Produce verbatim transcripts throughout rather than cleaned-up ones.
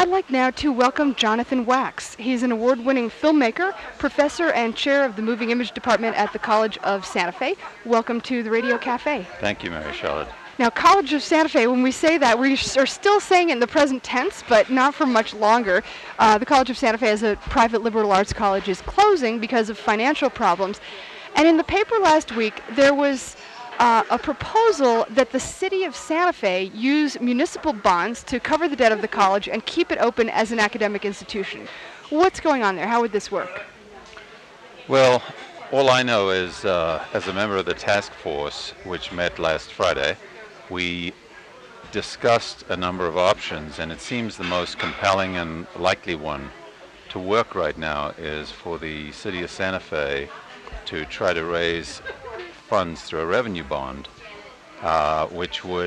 I'd like now to welcome Jonathan Wax. He's an award-winning filmmaker, professor, and chair of the Moving Image Department at the College of Santa Fe. Welcome to the Radio Cafe. Thank you, Mary Charlotte. Now, College of Santa Fe, when we say that, we are still saying it in the present tense, but not for much longer. Uh, the College of Santa Fe, as a private liberal arts college, is closing because of financial problems. And in the paper last week, there was uh, a proposal that the city of Santa Fe use municipal bonds to cover the debt of the college and keep it open as an academic institution. What's going on there? How would this work? Well, all I know is, uh, as a member of the task force, which met last Friday, we discussed a number of options, and it seems the most compelling and likely one to work right now is for the city of Santa Fe to try to raise funds through a revenue bond, uh, which would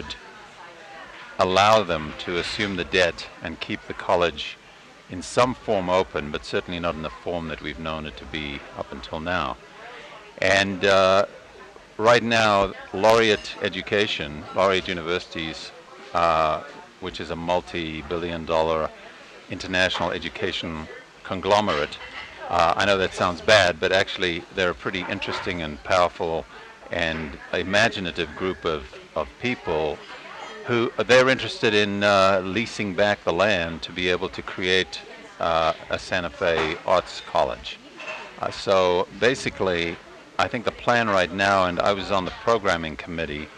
allow them to assume the debt and keep the college in some form open, but certainly not in the form that we've known it to be up until now. And uh, right now, Laureate Education, Laureate Universities, uh, which is a multi-billion dollar international education conglomerate, uh, I know that sounds bad, but actually they're a pretty interesting and powerful and imaginative group of, of people who they're interested in uh, leasing back the land to be able to create uh, a Santa Fe Arts College. Uh, so basically, I think the plan right now, and I was on the programming committee,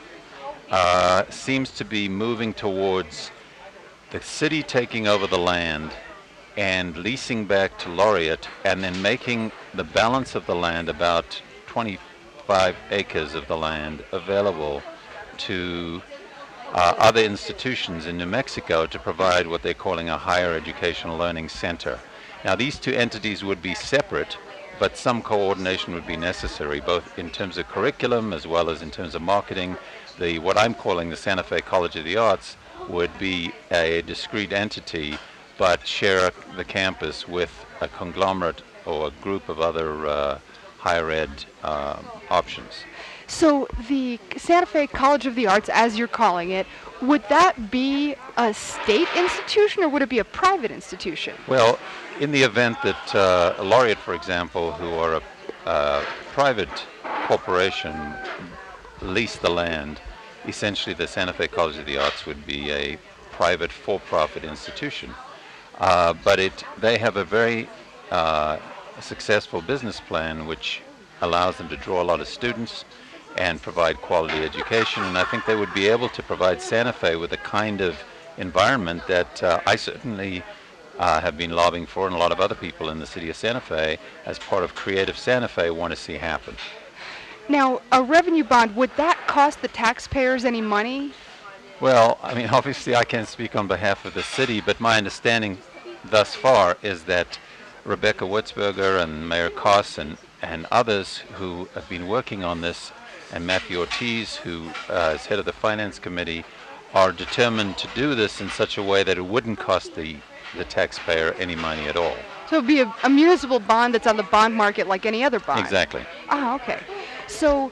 uh, seems to be moving towards the city taking over the land and leasing back to Laureate, and then making the balance of the land, about twenty-five acres of the land, available to uh, other institutions in New Mexico to provide what they're calling a higher education learning center. Now, these two entities would be separate, but some coordination would be necessary, both in terms of curriculum as well as in terms of marketing. The what I'm calling the Santa Fe College of the Arts would be a discrete entity, but share the campus with a conglomerate or a group of other uh, higher ed uh, options. So the Santa Fe College of the Arts, as you're calling it, would that be a state institution or would it be a private institution? Well, in the event that uh, Laureate, for example, who are a uh, private corporation, lease the land, essentially the Santa Fe College of the Arts would be a private for-profit institution. Uh, but it, they have a very uh, successful business plan which allows them to draw a lot of students and provide quality education, and I think they would be able to provide Santa Fe with the kind of environment that uh, I certainly uh, have been lobbying for, and a lot of other people in the city of Santa Fe, as part of Creative Santa Fe, want to see happen. Now, a revenue bond, would that cost the taxpayers any money? Well, I mean, obviously I can't speak on behalf of the city, but my understanding thus far is that Rebecca Wutzberger and Mayor Koss and, and others who have been working on this, and Matthew Ortiz, who uh, is head of the Finance Committee, are determined to do this in such a way that it wouldn't cost the, the taxpayer any money at all. So it would be a, a municipal bond that's on the bond market like any other bond? Exactly. Ah, okay. So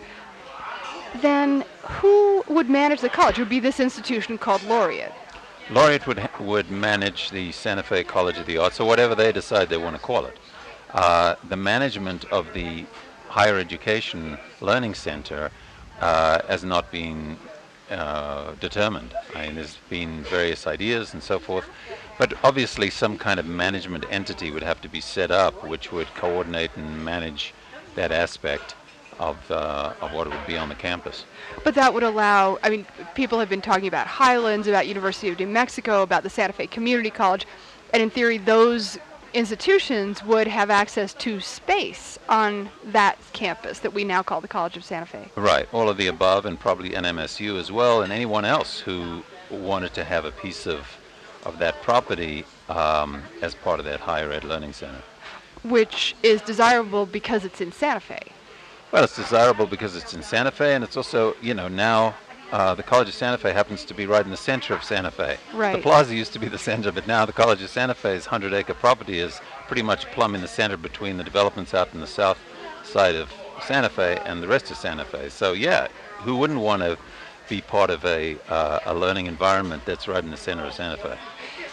then who would manage the college? It would be this institution called Laureate. Laureate would, ha- would manage the Santa Fe College of the Arts, or whatever they decide they want to call it. Uh, the management of the Higher Education Learning Center uh, has not been uh, determined. I mean, there's been various ideas and so forth, but obviously some kind of management entity would have to be set up which would coordinate and manage that aspect of, uh, of what would be on the campus. But that would allow, I mean, people have been talking about Highlands, about University of New Mexico, about the Santa Fe Community College, and in theory those institutions would have access to space on that campus that we now call the College of Santa Fe. Right, all of the above, and probably N M S U as well, and anyone else who wanted to have a piece of, of that property um, as part of that higher ed learning center. Which is desirable because it's in Santa Fe. Well, it's desirable because it's in Santa Fe, and it's also, you know, now uh, the College of Santa Fe happens to be right in the center of Santa Fe. Right. The plaza used to be the center, but now the College of Santa Fe's hundred acre property is pretty much plumb in the center between the developments out in the south side of Santa Fe and the rest of Santa Fe. So, yeah, who wouldn't want to be part of a, uh, a learning environment that's right in the center of Santa Fe?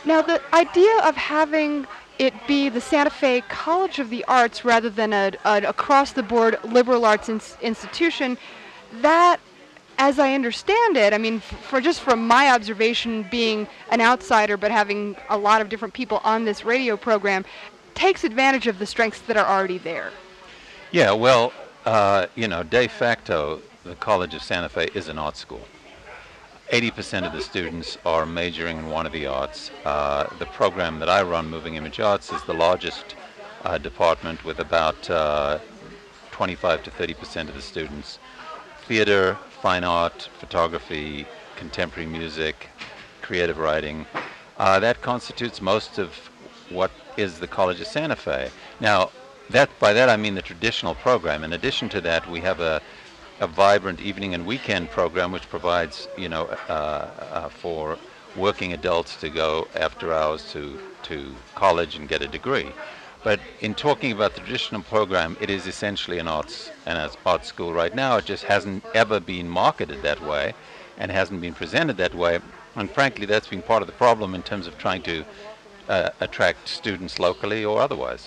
Now, the idea of having it be the Santa Fe College of the Arts rather than a, an across-the-board liberal arts ins- institution, that, as I understand it, I mean, f- for just from my observation, being an outsider but having a lot of different people on this radio program, takes advantage of the strengths that are already there. Yeah, well, uh, you know, de facto, the College of Santa Fe is an art school. eighty percent of the students are majoring in one of the arts. Uh, the program that I run, Moving Image Arts, is the largest uh, department with about uh, twenty-five to thirty percent of the students. Theater, fine art, photography, contemporary music, creative writing. Uh, that constitutes most of what is the College of Santa Fe. Now, that by that I mean the traditional program. In addition to that, we have a a vibrant evening and weekend program which provides, you know, uh, uh, for working adults to go after hours to, to college and get a degree. But in talking about the traditional program, it is essentially an arts an art school right now. It just hasn't ever been marketed that way and hasn't been presented that way. And frankly, that's been part of the problem in terms of trying to uh, attract students locally or otherwise.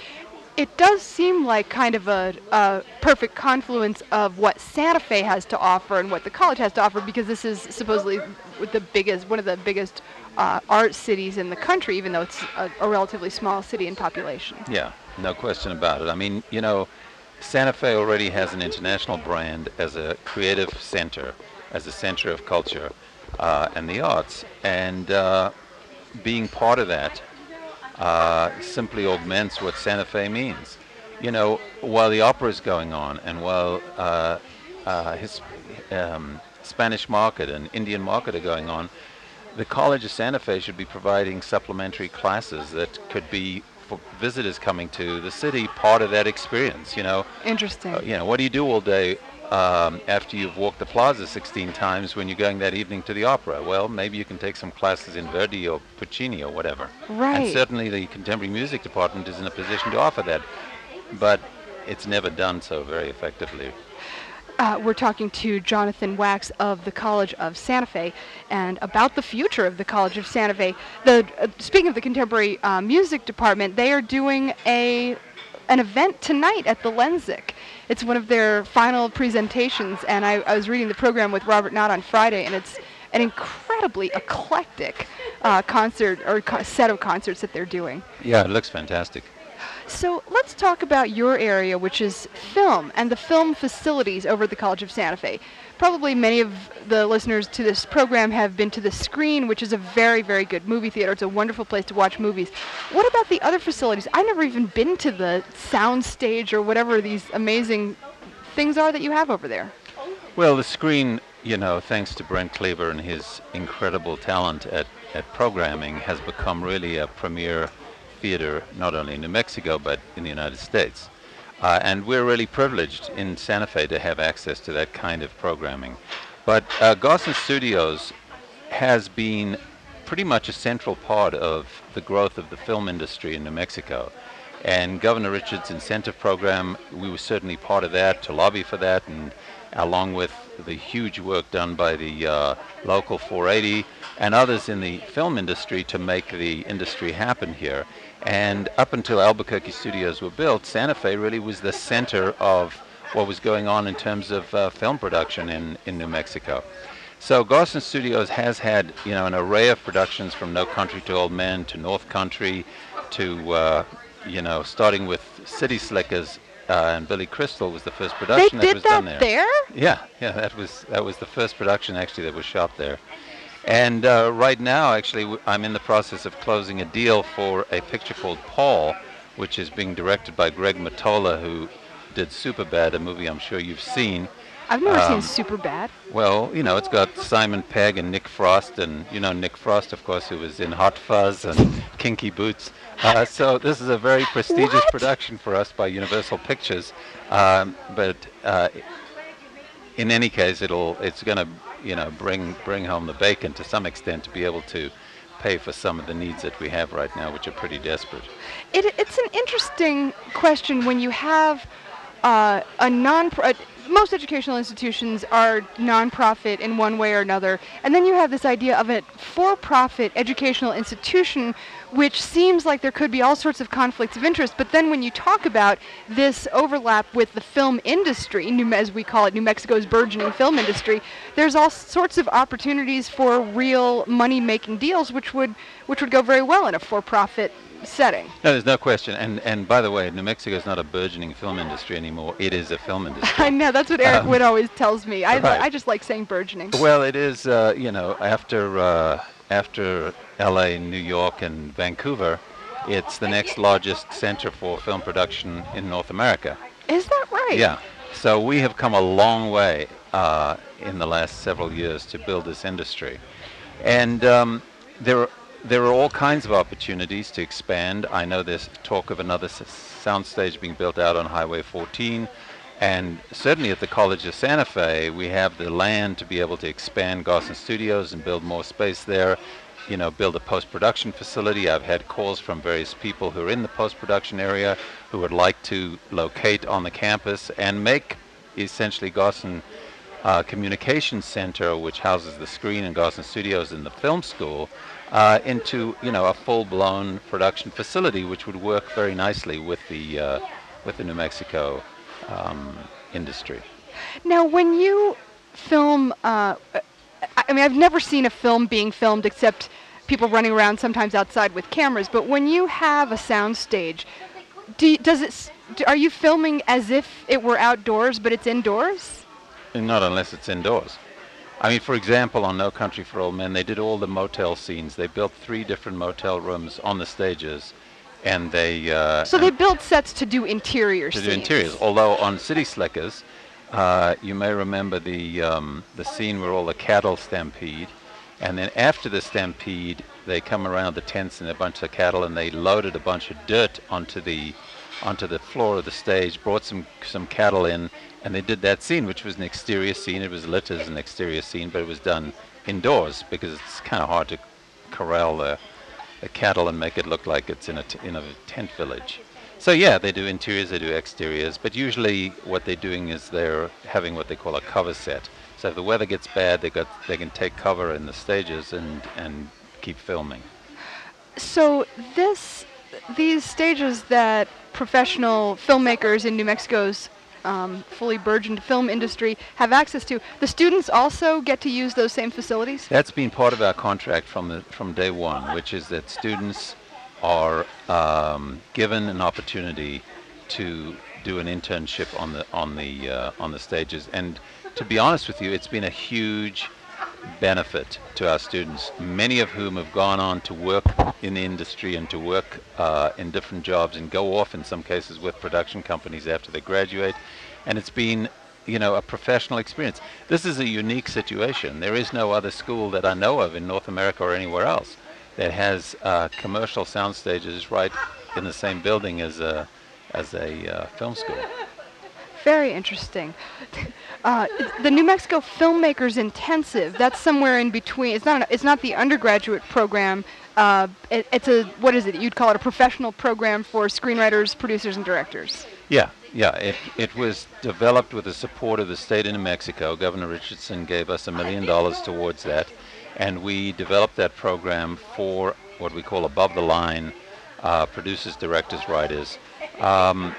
It does seem like kind of a, a perfect confluence of what Santa Fe has to offer and what the college has to offer, because this is supposedly the biggest, one of the biggest uh, art cities in the country, even though it's a, a relatively small city in population. Yeah, no question about it. I mean, you know, Santa Fe already has an international brand as a creative center, as a center of culture uh, and the arts, and uh, being part of that Uh, simply augments what Santa Fe means. You know, while the opera is going on and while uh, uh, his um, Spanish market and Indian market are going on, the College of Santa Fe should be providing supplementary classes that could be, for visitors coming to the city, part of that experience. You know, Interesting. uh, you know, what do you do all day um, after you've walked the plaza sixteen times when you're going that evening to the opera? Well, maybe you can take some classes in Verdi or Puccini or whatever. Right. And certainly the contemporary music department is in a position to offer that, but it's never done so very effectively. Uh, we're talking to Jonathan Wax of the College of Santa Fe and about the future of the College of Santa Fe. The uh, speaking of the contemporary uh, music department, they are doing a an event tonight at the Lensic. It's one of their final presentations, and I, I was reading the program with Robert Knott on Friday, and it's an incredibly eclectic uh, concert or co- set of concerts that they're doing. Yeah, it looks fantastic. So let's talk about your area, which is film and the film facilities over at the College of Santa Fe. Probably many of the listeners to this program have been to the Screen, which is a very, very good movie theater. It's a wonderful place to watch movies. What about the other facilities? I've never even been to the sound stage or whatever these amazing things are that you have over there. Well, the Screen, you know, thanks to Brent Cleaver and his incredible talent at, at programming, has become really a premier theater, not only in New Mexico, but in the United States. Uh, and we're really privileged in Santa Fe to have access to that kind of programming. But uh, Gosson Studios has been pretty much a central part of the growth of the film industry in New Mexico. And Governor Richard's incentive program, we were certainly part of that, to lobby for that, and along with the huge work done by the uh, local four eighty and others in the film industry to make the industry happen here. And up until Albuquerque Studios were built, Santa Fe really was the center of what was going on in terms of uh, film production in, in New Mexico. So Gosson Studios has had, you know, an array of productions from No Country for Old Men to North Country to, uh, you know, starting with City Slickers, uh, and Billy Crystal was the first production they that did was that done there. there? Yeah, yeah, that was that was the first production actually that was shot there. And uh, right now, actually, w- I'm in the process of closing a deal for a picture called Paul, which is being directed by Greg Mottola, who did Superbad, a movie I'm sure you've seen. I've never Um, seen Superbad. Well, you know, it's got Simon Pegg and Nick Frost, and you know Nick Frost, of course, who was in Hot Fuzz and Kinky Boots. Uh, so this is a very prestigious What? production for us by Universal Pictures. Um, but uh, in any case, it'll it's going to you know bring bring home the bacon to some extent to be able to pay for some of the needs that we have right now, which are pretty desperate. It, it's an interesting question when you have uh, a non. most educational institutions are nonprofit in one way or another, and then you have this idea of a for-profit educational institution, which seems like there could be all sorts of conflicts of interest. But then when you talk about this overlap with the film industry, New, as we call it, New Mexico's burgeoning film industry, there's all sorts of opportunities for real money-making deals, which would which would go very well in a for-profit setting. No, there's no question. And and by the way, New Mexico is not a burgeoning film industry anymore. It is a film industry. I know, that's what Eric Um, Wood always tells me. I, right. I just like saying burgeoning. Well, it is. Uh, you know, after uh, after L A, New York, and Vancouver, it's the next largest center for film production in North America. Is that right? Yeah. So we have come a long way uh, in the last several years to build this industry, and um, there are. There are all kinds of opportunities to expand. I know there's talk of another s- soundstage being built out on Highway fourteen, and certainly at the College of Santa Fe, we have the land to be able to expand Gosson Studios and build more space there, you know, build a post-production facility. I've had calls from various people who are in the post-production area who would like to locate on the campus and make essentially Gosson uh, Communications Center, which houses the screen and Gosson Studios and the film school, Uh, into you know a full-blown production facility, which would work very nicely with the uh, with the New Mexico um, industry. Now, when you film, uh, I I mean, I've never seen a film being filmed except people running around sometimes outside with cameras. But when you have a sound stage, do you, does it? s- do- Are you filming as if it were outdoors, but it's indoors? And not unless it's indoors. I mean, for example, on No Country for Old Men, they did all the motel scenes. They built three different motel rooms on the stages, and they uh, So they build sets to do interior to scenes. do interiors. Although on City Slickers, uh, you may remember the um, the scene where all the cattle stampede, and then after the stampede, they come around the tents and a bunch of cattle, and they loaded a bunch of dirt onto the onto the floor of the stage, brought some some cattle in, and they did that scene, which was an exterior scene. It was lit as an exterior scene, but it was done indoors because it's kind of hard to corral the, the cattle and make it look like it's in a t- in a tent village. So yeah, they do interiors, they do exteriors, but usually what they're doing is they're having what they call a cover set. So if the weather gets bad, they got they can take cover in the stages and and keep filming. So this, these stages that professional filmmakers in New Mexico's um, fully burgeoned film industry have access to, the students also get to use those same facilities? That's been part of our contract from the from day one, which is that students are um, given an opportunity to do an internship on the on the uh, on the stages. And to be honest with you, it's been a huge benefit to our students, many of whom have gone on to work in the industry and to work uh, in different jobs and go off in some cases with production companies after they graduate. And it's been, you know, a professional experience. This is a unique situation. There is no other school that I know of in North America or anywhere else that has uh, commercial sound stages right in the same building as a as a uh, film school. Very interesting. Uh, the New Mexico Filmmakers Intensive, that's somewhere in between. It's not an, it's not the undergraduate program. Uh, it, it's a, what is it? You'd call it a professional program for screenwriters, producers, and directors. Yeah, yeah. It it was developed with the support of the state of New Mexico. Governor Richardson gave us a million dollars towards that, and we developed that program for what we call above the line uh, producers, directors, writers. Um,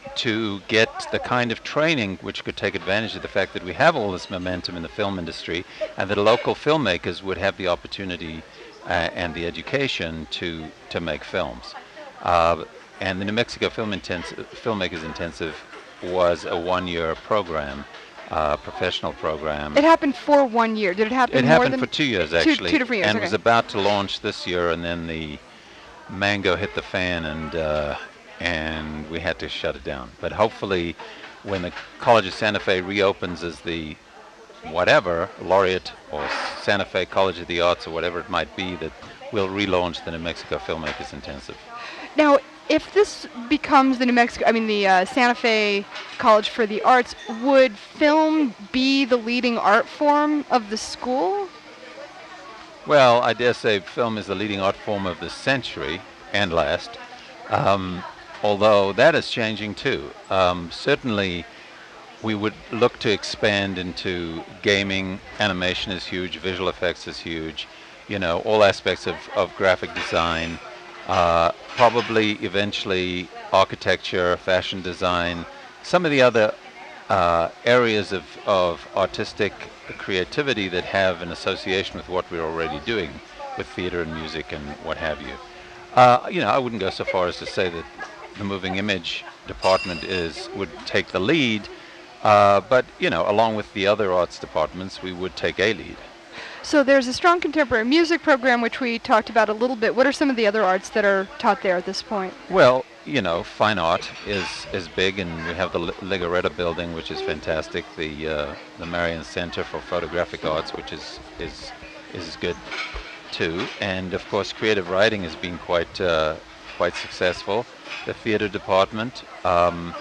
to get the kind of training which could take advantage of the fact that we have all this momentum in the film industry, and that local filmmakers would have the opportunity uh, and the education to to make films. Uh, and the New Mexico Film Intensive, Filmmakers Intensive was a one-year program, uh, professional program. It happened for one year. Did it happen It more happened than for two years, two- actually. two different years, And okay. was about to launch this year, and then the mango hit the fan, and uh, and we had to shut it down. But hopefully, when the College of Santa Fe reopens as the whatever, Laureate or Santa Fe College of the Arts or whatever it might be, that we'll relaunch the New Mexico Filmmakers Intensive. Now, if this becomes the New Mexico, I mean the uh, Santa Fe College for the Arts, would film be the leading art form of the school? Well, I dare say film is the leading art form of the century and last, um, although that is changing too. Um, certainly, we would look to expand into gaming. Animation is huge. Visual effects is huge. You know, all aspects of, of graphic design. Uh, probably eventually architecture, fashion design, some of the other uh, areas of, of artistic creativity that have an association with what we're already doing with theater and music and what have you. Uh, you know, I wouldn't go so far as to say that the moving image department is would take the lead, uh, but you know, along with the other arts departments, we would take a lead. So there's a strong contemporary music program, which we talked about a little bit. What are some of the other arts that are taught there at this point? Well, you know, fine art is is big, and we have the L- Ligaretta building, which is fantastic. The uh, the Marion Center for Photographic Arts, which is is is good too. And of course, creative writing has been quite uh, quite successful. The theater department, um,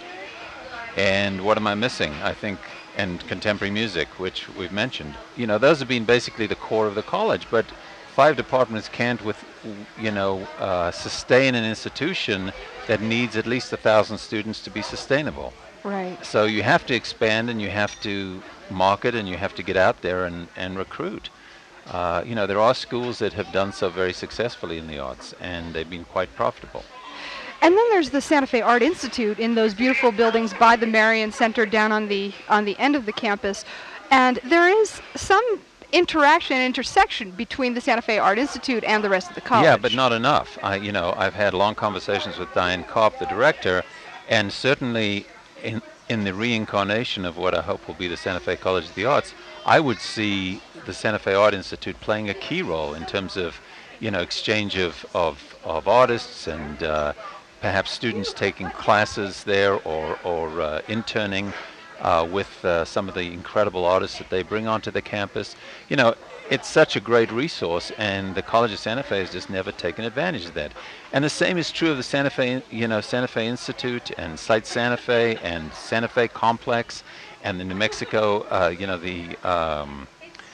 and what am I missing? I think. And contemporary music, which we've mentioned. You know, those have been basically the core of the college, but five departments can't, with, you know, uh, sustain an institution that needs at least a thousand students to be sustainable. Right. So you have to expand, and you have to market, and you have to get out there and, and recruit. Uh, you know, there are schools that have done so very successfully in the arts, and they've been quite profitable. And then there's the Santa Fe Art Institute in those beautiful buildings by the Marion Center down on the on the end of the campus. And there is some interaction, intersection between the Santa Fe Art Institute and the rest of the college. Yeah, but not enough. I, you know, I've had long conversations with Diane Kopp, the director, and certainly in in the reincarnation of what I hope will be the Santa Fe College of the Arts, I would see the Santa Fe Art Institute playing a key role in terms of, you know, exchange of of, of artists and uh, perhaps students taking classes there or, or uh, interning uh, with uh, some of the incredible artists that they bring onto the campus. You know, it's such a great resource, and the College of Santa Fe has just never taken advantage of that. And the same is true of the Santa Fe, you know, Santa Fe Institute and Site Santa Fe and Santa Fe Complex and the New Mexico, uh, you know, the um,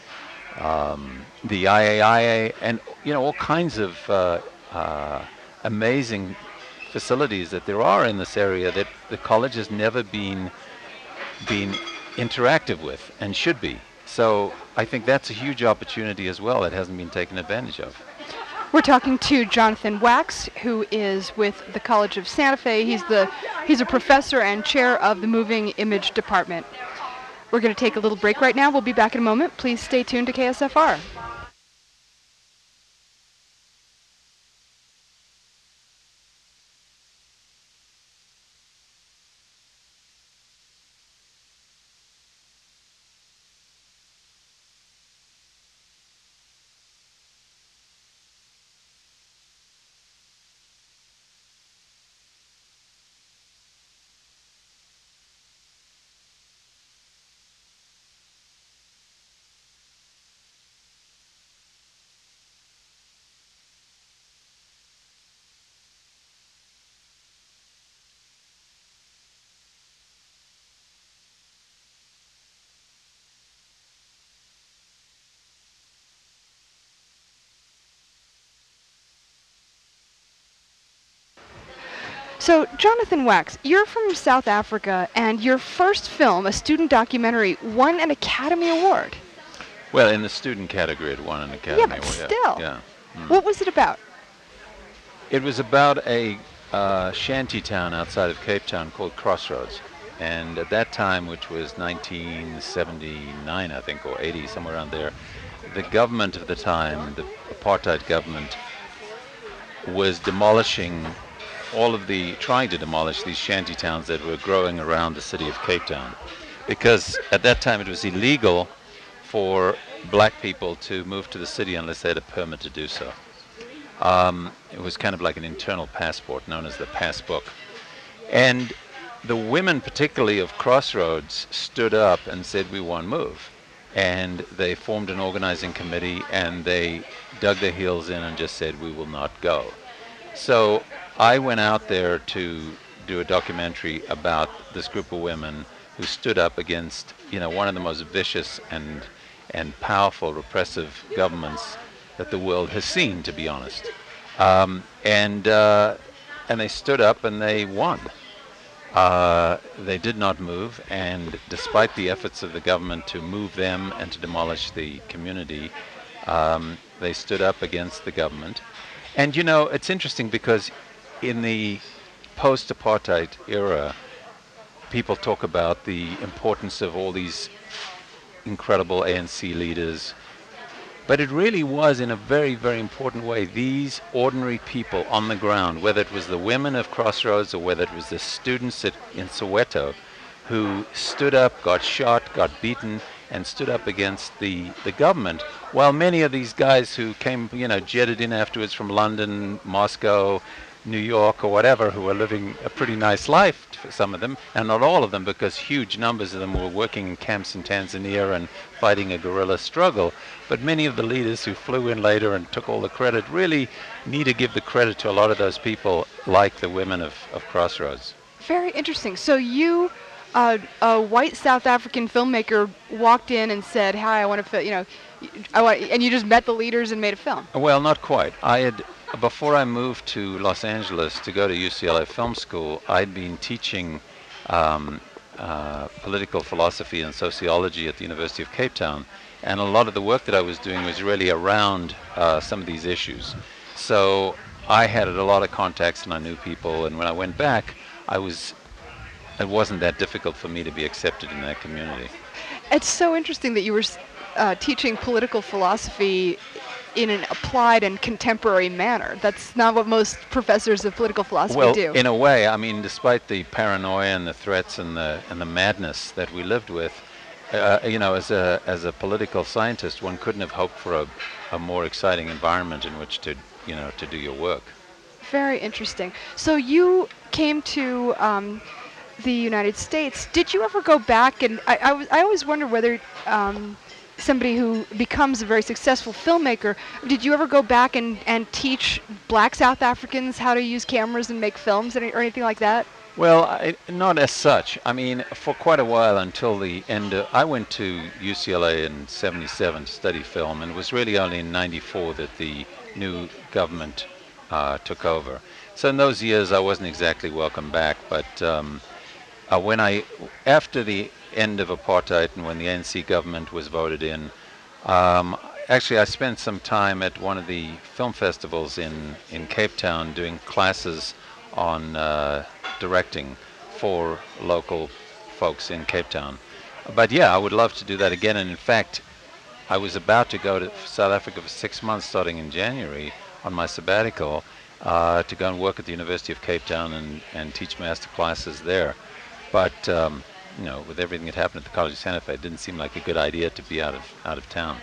um, the I A I A, and you know, all kinds of uh, uh, amazing facilities that there are in this area that the college has never been been interactive with and should be. So I think that's a huge opportunity as well that hasn't been taken advantage of. We're talking to Jonathan Wax, who is with the College of Santa Fe. He's the he's a professor and chair of the Moving Image Department. We're going to take a little break right now. We'll be back in a moment. Please stay tuned to K S F R. So, Jonathan Wax, you're from South Africa, and your first film, a student documentary, won an Academy Award. Well, in the student category, it won an Academy Yeah, but Award. still. Yeah. Mm. What was it about? It was about a uh, shanty town outside of Cape Town called Crossroads. And at that time, which was nineteen seventy-nine, I think, or eighty, somewhere around there, the government of the time, the apartheid government, was demolishing all of the, trying to demolish these shanty towns that were growing around the city of Cape Town. Because at that time it was illegal for black people to move to the city unless they had a permit to do so. Um, it was kind of like an internal passport known as the passbook. And the women, particularly of Crossroads, stood up and said, we want to move. And they formed an organizing committee, and they dug their heels in and just said, we will not go. So I went out there to do a documentary about this group of women who stood up against, you know, one of the most vicious and and powerful repressive governments that the world has seen, to be honest. Um, and uh, and they stood up and they won. Uh, they did not move, and despite the efforts of the government to move them and to demolish the community, um, they stood up against the government. And you know, it's interesting because in the post-apartheid era, people talk about the importance of all these incredible A N C leaders. But it really was, in a very, very important way, these ordinary people on the ground, whether it was the women of Crossroads or whether it was the students at, in Soweto, who stood up, got shot, got beaten, and stood up against the, the government, while many of these guys who came, you know, jetted in afterwards from London, Moscow, New York, or whatever, who were living a pretty nice life, for some of them, and not all of them, because huge numbers of them were working in camps in Tanzania and fighting a guerrilla struggle. But many of the leaders who flew in later and took all the credit really need to give the credit to a lot of those people, like the women of, of Crossroads. Very interesting. So you, uh, a white South African filmmaker, walked in and said, "Hi, I want to film," you know, I want, and you just met the leaders and made a film. Well, not quite. I had, before I moved to Los Angeles to go to U C L A Film School, I'd been teaching um, uh, political philosophy and sociology at the University of Cape Town, and a lot of the work that I was doing was really around uh, some of these issues. So I had a lot of contacts and I knew people, and when I went back, I was, it wasn't that difficult for me to be accepted in that community. It's so interesting that you were uh, teaching political philosophy in an applied and contemporary manner. That's not what most professors of political philosophy well, do. Well, in a way, I mean, despite the paranoia and the threats and the and the madness that we lived with, uh, you know, as a as a political scientist, one couldn't have hoped for a, a more exciting environment in which to, you know, to do your work. Very interesting. So you came to um, the United States. Did you ever go back? And I, I, w- I always wonder whether um, somebody who becomes a very successful filmmaker, did you ever go back and, and teach black South Africans how to use cameras and make films or anything like that? Well, I, not as such. I mean, for quite a while, until the end, of, I went to U C L A in seventy-seven to study film, and it was really only in ninety-four that the new government uh, took over. So in those years, I wasn't exactly welcome back, but um, uh, when I, after the end of apartheid and when the A N C government was voted in, um, actually I spent some time at one of the film festivals in, in Cape Town doing classes on uh, directing for local folks in Cape Town. But yeah, I would love to do that again, and in fact I was about to go to South Africa for six months starting in January on my sabbatical uh, to go and work at the University of Cape Town and, and teach master classes there. But um, you know, with everything that happened at the College of Santa Fe, it didn't seem like a good idea to be out of out of town.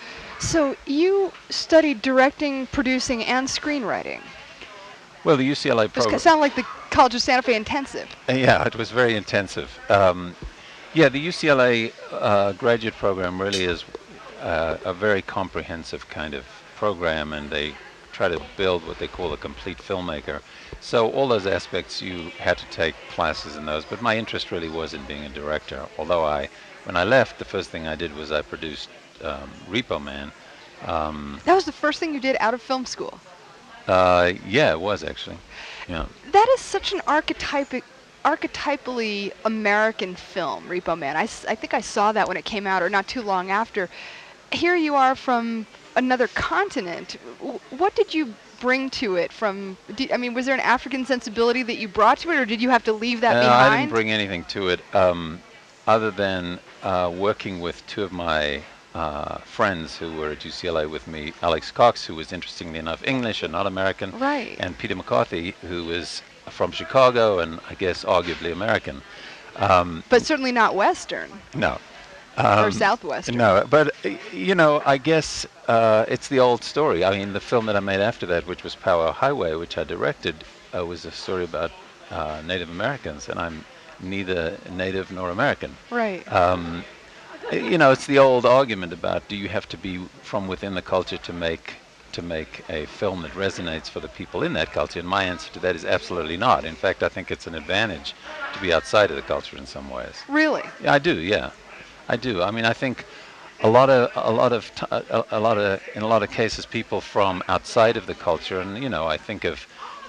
So you studied directing, producing, and screenwriting. Well, the U C L A program. This sounds like the College of Santa Fe intensive. Uh, yeah, it was very intensive. Um, yeah, the U C L A uh, graduate program really is uh, a very comprehensive kind of program, and they try to build what they call a complete filmmaker. So all those aspects, you had to take classes in those, but my interest really was in being a director. Although I, when I left, the first thing I did was I produced um, Repo Man. Um, that was the first thing you did out of film school? Uh, yeah, it was actually. Yeah. That is such an archetypic, archetypally American film, Repo Man. I, s- I think I saw that when it came out, or not too long after. Here you are from another continent. W- what did you bring to it from, did, I mean, was there an African sensibility that you brought to it, or did you have to leave that uh, behind? I didn't bring anything to it, um, other than uh, working with two of my uh, friends who were at U C L A with me, Alex Cox, who was interestingly enough English and not American, right, and Peter McCarthy, who was from Chicago and I guess arguably American. Um, but certainly not Western. No. Um, or Um, Southwestern. No, but, uh, you know, I guess uh, it's the old story. I mean, the film that I made after that, which was Power Highway, which I directed, uh, was a story about uh, Native Americans, and I'm neither Native nor American. Right. Um, you know, it's the old argument about, do you have to be from within the culture to make to make a film that resonates for the people in that culture? And my answer to that is absolutely not. In fact, I think it's an advantage to be outside of the culture in some ways. Really? Yeah, I do, yeah. I do. I mean, I think a lot of a lot of t- a, a lot of in a lot of cases, people from outside of the culture, and you know, I think of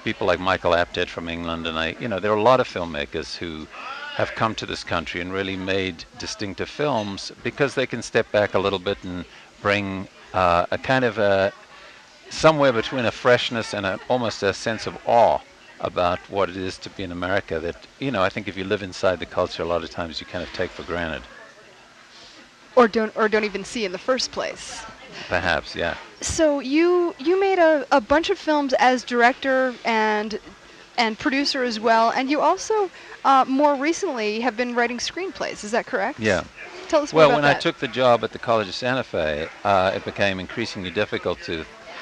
people like Michael Apted from England, and I, you know, there are a lot of filmmakers who have come to this country and really made distinctive films because they can step back a little bit and bring uh, a kind of a somewhere between a freshness and a, almost a sense of awe about what it is to be in America that, you know, I think if you live inside the culture, a lot of times you kind of take for granted. Or don't, or don't even see in the first place. Perhaps, yeah. So you you made a, a bunch of films as director and and producer as well, and you also uh, more recently have been writing screenplays. Is that correct? Yeah. Tell us well, more about when that. I took the job at the College of Santa Fe, uh, it became increasingly difficult to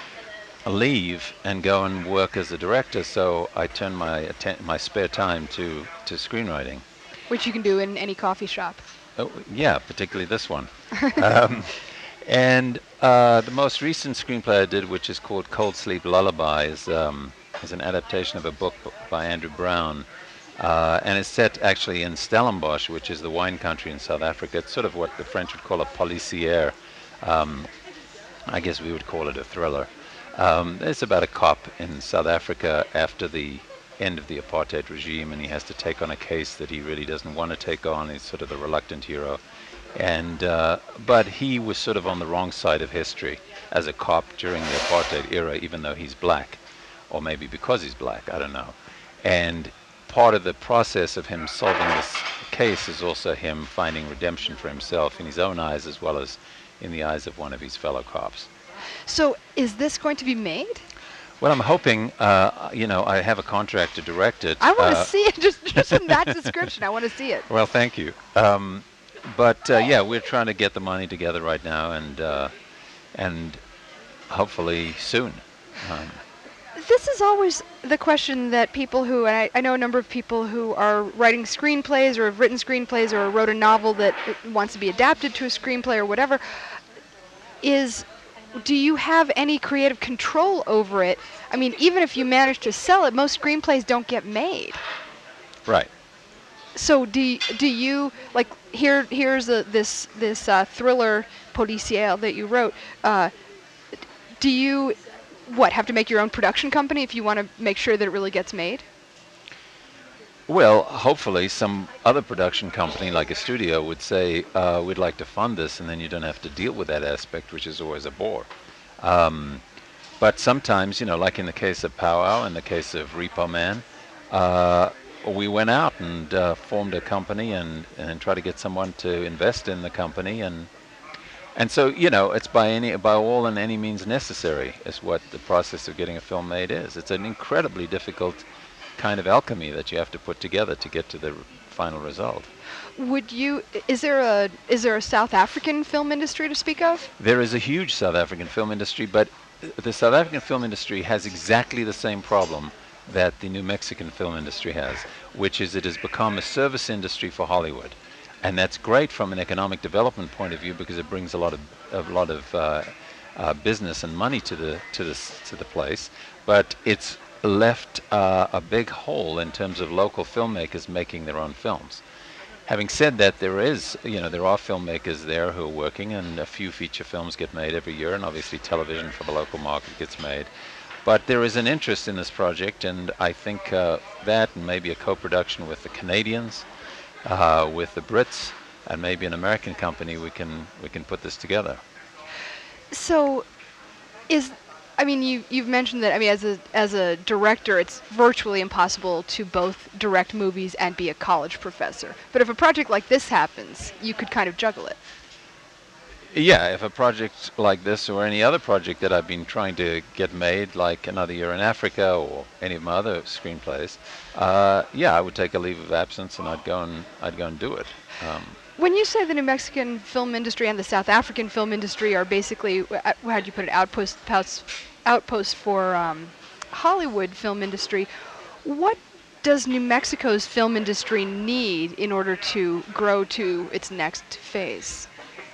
leave and go and work as a director. So I turned my atten- my spare time to to screenwriting. Which you can do in any coffee shop. Oh, yeah, particularly this one. um, and uh, the most recent screenplay I did, which is called Cold Sleep Lullaby, is, um, is an adaptation of a book b- by Andrew Brown. Uh, and it's set actually in Stellenbosch, which is the wine country in South Africa. It's sort of what the French would call a policière. Um, I guess we would call it a thriller. Um, it's about a cop in South Africa after the end of the apartheid regime, and he has to take on a case that he really doesn't want to take on. He's sort of the reluctant hero, and uh, but he was sort of on the wrong side of history as a cop during the apartheid era, even though he's black, or maybe because he's black, I don't know. And part of the process of him solving this case is also him finding redemption for himself in his own eyes as well as in the eyes of one of his fellow cops. So is this going to be made? Well, I'm hoping, uh, you know, I have a contract to direct it. I want to uh, see it, just, just in that description. I want to see it. Well, thank you. Um, but, uh, yeah, we're trying to get the money together right now, and uh, and hopefully soon. Um, This is always the question that people who, and I, I know a number of people who are writing screenplays or have written screenplays or wrote a novel that wants to be adapted to a screenplay or whatever, is do you have any creative control over it? I mean, even if you manage to sell it, most screenplays don't get made. right. So do y- do you like here? Here's a, this this uh, thriller policière that you wrote. Uh, do you what have to make your own production company if you want to make sure that it really gets made? Well, hopefully some other production company like a studio would say, uh, we'd like to fund this, and then you don't have to deal with that aspect, which is always a bore. Um, but sometimes, you know, like in the case of Powwow, in the case of Repo Man, uh, we went out and uh, formed a company and, and tried to get someone to invest in the company. And and so, you know, it's by any by all and any means necessary is what the process of getting a film made is. It's an incredibly difficult kind of alchemy that you have to put together to get to the r- final result. Would you? Is there a is there a South African film industry to speak of? There is a huge South African film industry, but uh, the South African film industry has exactly the same problem that the New Mexican film industry has, which is it has become a service industry for Hollywood. And that's great from an economic development point of view because it brings a lot of a lot of uh, uh, business and money to the to this to the place, but it's left uh, a big hole in terms of local filmmakers making their own films. Having said that, there is, you know, there are filmmakers there who are working, and a few feature films get made every year, and obviously television for the local market gets made. But there is an interest in this project, and I think uh, that and maybe a co-production with the Canadians, uh, with the Brits, and maybe an American company, we can we can put this together. So, is I mean, you you've mentioned that. I mean, as a as a director, it's virtually impossible to both direct movies and be a college professor. But if a project like this happens, you could kind of juggle it. Yeah, if a project like this or any other project that I've been trying to get made, like Another Year in Africa or any of my other screenplays, uh, yeah, I would take a leave of absence and I'd go and I'd go and do it. Um, When you say the New Mexican film industry and the South African film industry are basically, uh, how do you put it, outpost, outs- outposts for um, Hollywood film industry, what does New Mexico's film industry need in order to grow to its next phase?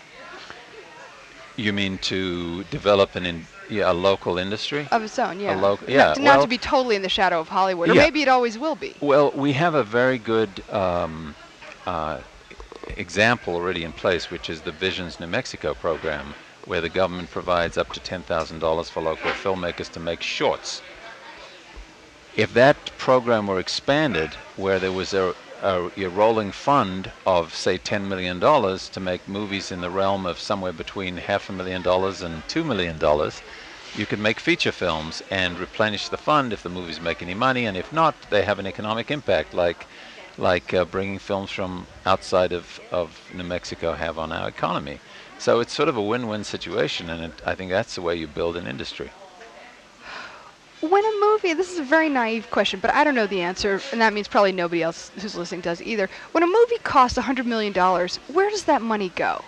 you mean to develop an in, yeah, a local industry? Of its own, yeah. loc- Not- yeah, to- well- not to be totally in the shadow of Hollywood, or Yeah. maybe it always will be. Well, we have a very good um, uh, example already in place, which is the Visions New Mexico program, where the government provides up to ten thousand dollars for local filmmakers to make shorts. if that program were expanded, where there was a, a, a rolling fund of, say, ten million dollars to make movies in the realm of somewhere between half a million dollars and two million dollars, you could make feature films and replenish the fund if the movies make any money, and if not, they have an economic impact, like like uh, bringing films from outside of, of New Mexico have on our economy. So it's sort of a win-win situation, and it, I think that's the way you build an industry. When a movie, this is a very naive question, but I don't know the answer, and that means probably nobody else who's listening does either. When a movie costs one hundred million dollars, where does that money go?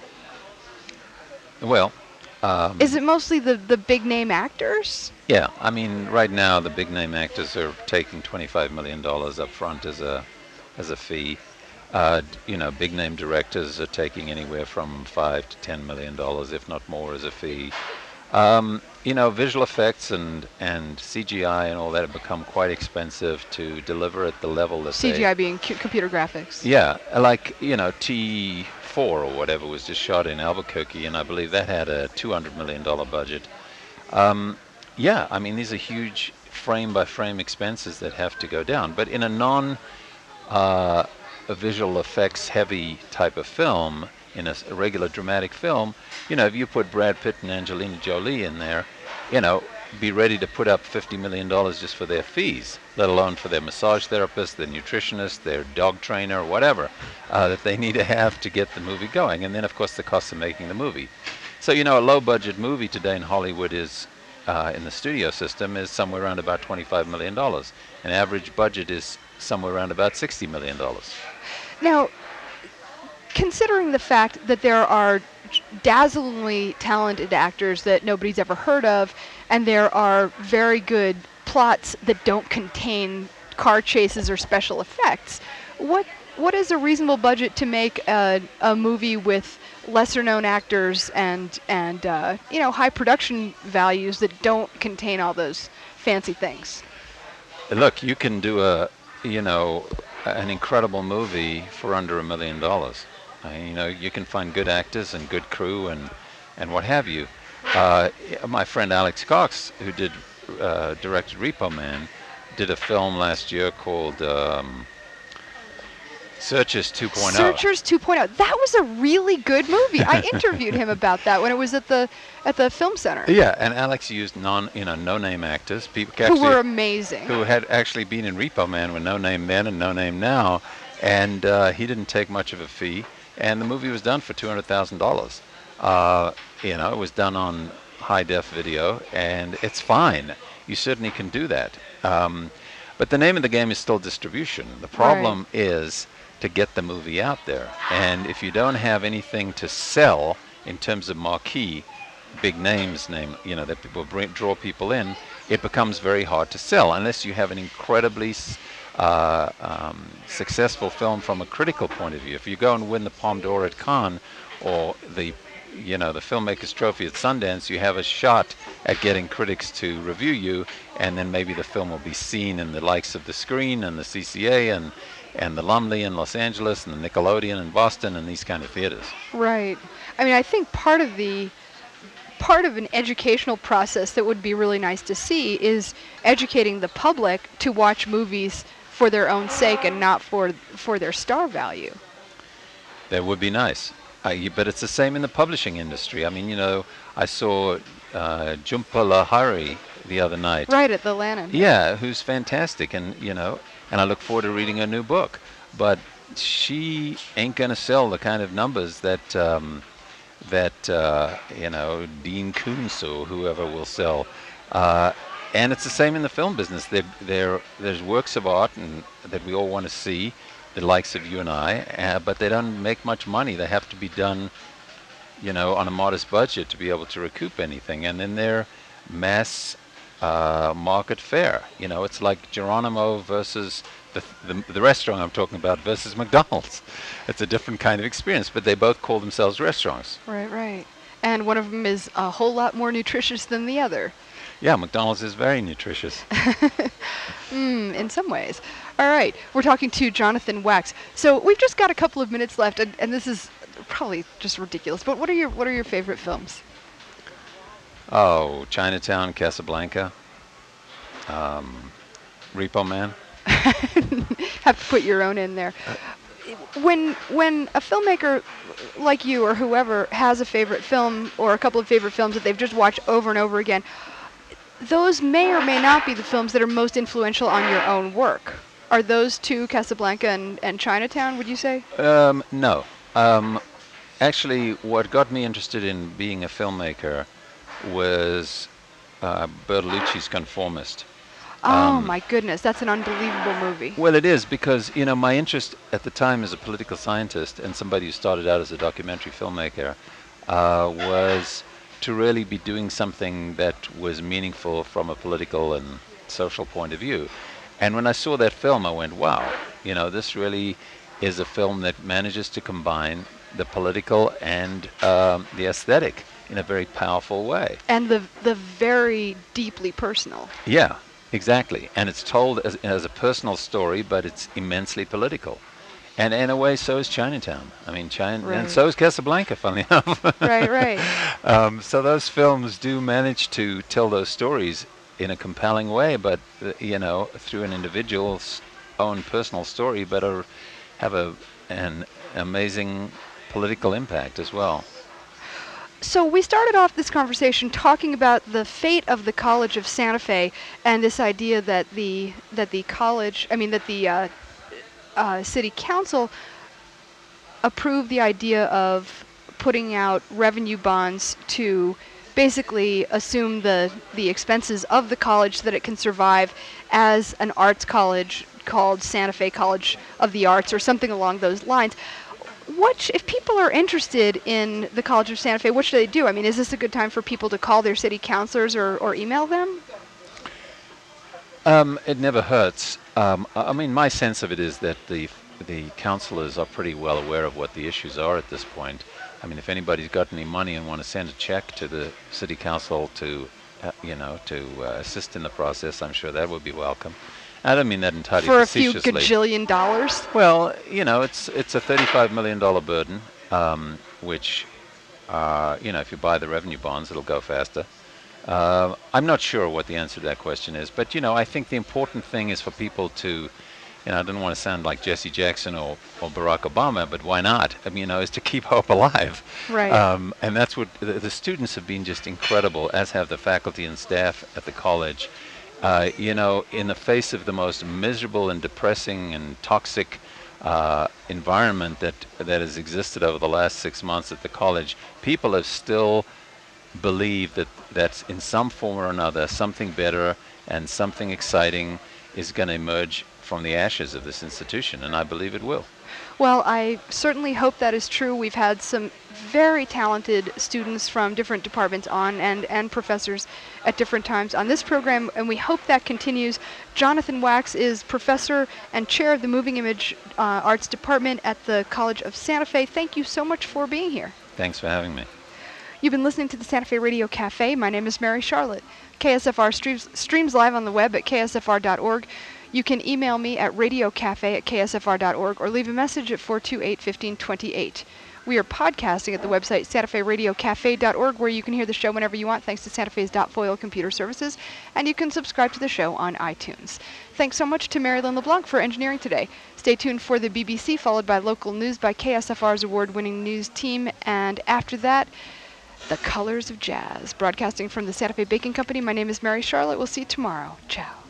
Well, um, is it mostly the, the big-name actors? Yeah, I mean, right now the big-name actors are taking twenty-five million dollars up front as a as a fee. Uh, you know, big-name directors are taking anywhere from five to ten million dollars, if not more, as a fee. Um, you know, visual effects and, and C G I and all that have become quite expensive to deliver at the level that C G I they, being c- computer graphics. Yeah, like, you know, T four or whatever was just shot in Albuquerque, and I believe that had a two hundred million dollars budget. Um, yeah, I mean, these are huge frame-by-frame expenses that have to go down. But in a non uh, a visual effects heavy type of film, in a, a regular dramatic film, you know, if you put Brad Pitt and Angelina Jolie in there, you know, be ready to put up fifty million dollars just for their fees, let alone for their massage therapist, their nutritionist, their dog trainer, whatever, uh, that they need to have to get the movie going. And then, of course, the cost of making the movie. So, you know, a low-budget movie today in Hollywood is, uh, in the studio system, is somewhere around about twenty-five million dollars. An average budget is somewhere around about sixty million dollars. Now, considering the fact that there are dazzlingly talented actors that nobody's ever heard of, and there are very good plots that don't contain car chases or special effects, what what is a reasonable budget to make a, a movie with lesser-known actors and and uh, you know, high production values that don't contain all those fancy things? Look, you can do a you know an incredible movie for under a million dollars. Uh, you know, you can find good actors and good crew and, and what have you. Uh, my friend Alex Cox, who did uh, directed Repo Man, did a film last year called um, Searchers two point oh. Searchers two point oh. That was a really good movie. I interviewed him about that when it was at the at the film center. Yeah, and Alex used non, you know, no-name actors, people who actually, were amazing, who had actually been in Repo Man with no name then and no name now, and uh, he didn't take much of a fee. And the movie was done for two hundred thousand dollars. Uh, you know, it was done on high-def video, and it's fine. You certainly can do that. Um, but the name of the game is still distribution. The problem right. is to get the movie out there. And if you don't have anything to sell in terms of marquee, big names, name, you know, that people bring, draw people in, it becomes very hard to sell unless you have an incredibly Uh, um, successful film from a critical point of view. If you go and win the Palme d'Or at Cannes or the, you know, the Filmmakers Trophy at Sundance, you have a shot at getting critics to review you, and then maybe the film will be seen in the likes of the Screen and the C C A and and the Lumley in Los Angeles and the Nickelodeon in Boston and these kind of theaters. Right. I mean, I think part of the part of an educational process that would be really nice to see is educating the public to watch movies for their own sake and not for for their star value. That would be nice. Uh, you, but it's the same in the publishing industry. I mean, you know, I saw uh, Jhumpa Lahiri the other night. Right, at the Lannan. Yeah, who's fantastic, and, you know, and I look forward to reading her new book. But she ain't going to sell the kind of numbers that, um, that uh, you know, Dean Koontz or whoever will sell. Uh, And it's the same in the film business. They're, they're, there's works of art and that we all want to see, the likes of you and I, uh, but they don't make much money. They have to be done, you know, on a modest budget to be able to recoup anything. And then they're mass uh, market fare. You know, it's like Geronimo versus the, the, the restaurant I'm talking about versus McDonald's. It's a different kind of experience, but they both call themselves restaurants. Right, right. And one of them is a whole lot more nutritious than the other. Yeah, McDonald's is very nutritious. mm, in some ways. All right, we're talking to Jonathan Wax. So we've just got a couple of minutes left, and, and this is probably just ridiculous. But what are your what are your favorite films? Oh, Chinatown, Casablanca. Um, Repo Man. Have to put your own in there. When when a filmmaker like you or whoever has a favorite film or a couple of favorite films that they've just watched over and over again, those may or may not be the films that are most influential on your own work. Are those two, Casablanca and, and Chinatown, would you say? Um, no. Um, actually, what got me interested in being a filmmaker was uh, Bertolucci's Conformist. Oh Um, my goodness, that's an unbelievable movie. Well, it is because, you know, my interest at the time as a political scientist and somebody who started out as a documentary filmmaker uh, was to really be doing something that was meaningful from a political and social point of view. And when I saw that film, I went, wow, you know, this really is a film that manages to combine the political and um, the aesthetic in a very powerful way. And the the very deeply personal. Yeah, exactly. And it's told as, as a personal story, but it's immensely political. And in a way, so is Chinatown. I mean, China, Right. and so is Casablanca, funnily enough. Right, right. Um, so those films do manage to tell those stories in a compelling way, but, uh, you know, through an individual's own personal story, but are, have a, an amazing political impact as well. So we started off this conversation talking about the fate of the College of Santa Fe and this idea that the that the college, I mean that the uh, uh, city council approved the idea of putting out revenue bonds to basically assume the the expenses of the college so that it can survive as an arts college called Santa Fe College of the Arts or something along those lines. What sh- if people are interested in the College of Santa Fe, what should they do? I mean, is this a good time for people to call their city councilors or, or email them? Um, it never hurts. Um, I I mean, my sense of it is that the the councillors are pretty well aware of what the issues are at this point. I mean, if anybody's got any money and want to send a check to the city council to, uh, you know, to uh, assist in the process, I'm sure that would be welcome. I don't mean that entirely For a few facetiously. gajillion dollars? Well, you know, it's it's a thirty-five million dollar burden, um, which, uh, you know, if you buy the revenue bonds, it'll go faster. Uh, I'm not sure what the answer to that question is, but you know, I think the important thing is for people to, you know, I don't want to sound like Jesse Jackson or, or Barack Obama, but why not? I mean, you know, is to keep hope alive. Right. Um, and that's what the, the students have been just incredible, as have the faculty and staff at the college. Uh, you know, in the face of the most miserable and depressing and toxic uh, environment that that has existed over the last six months at the college, people have still believed that that's in some form or another something better and something exciting is going to emerge from the ashes of this institution, and I believe it will. Well, I certainly hope that is true. We've had some very talented students from different departments on and, and professors at different times on this program, and we hope that continues. Jonathan Wax is professor and chair of the Moving Image uh, Arts Department at the College of Santa Fe. Thank you so much for being here. Thanks for having me. You've been listening to the Santa Fe Radio Cafe. My name is Mary Charlotte. K S F R streams, streams live on the web at k s f r dot org. You can email me at radiocafe at k s f r dot org or leave a message at four two eight, one five two eight. We are podcasting at the website santa fe radio cafe dot org, where you can hear the show whenever you want, thanks to Santa Fe's .foil computer services, and you can subscribe to the show on iTunes. Thanks so much to Marilyn LeBlanc for engineering today. Stay tuned for the B B C, followed by local news by K S F R's award-winning news team, and after that, The Colors of Jazz. Broadcasting from the Santa Fe Baking Company, my name is Mary Charlotte. We'll see you tomorrow. Ciao.